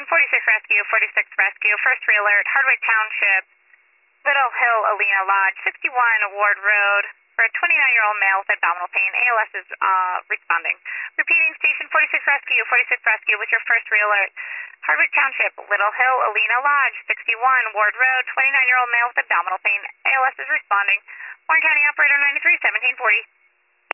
Rescue, 46 Rescue, first re-alert, Hardwick Township, Little Hill, Alena Lodge, 61 Ward Road, for a 29-year-old male with abdominal pain. ALS is responding. Repeating, Station 46 Rescue with your first re-alert. Hardwick Township, Little Hill, Alena Lodge, 61 Ward Road, 29-year-old male with abdominal pain. ALS is responding. Warren County Operator 93, 1740.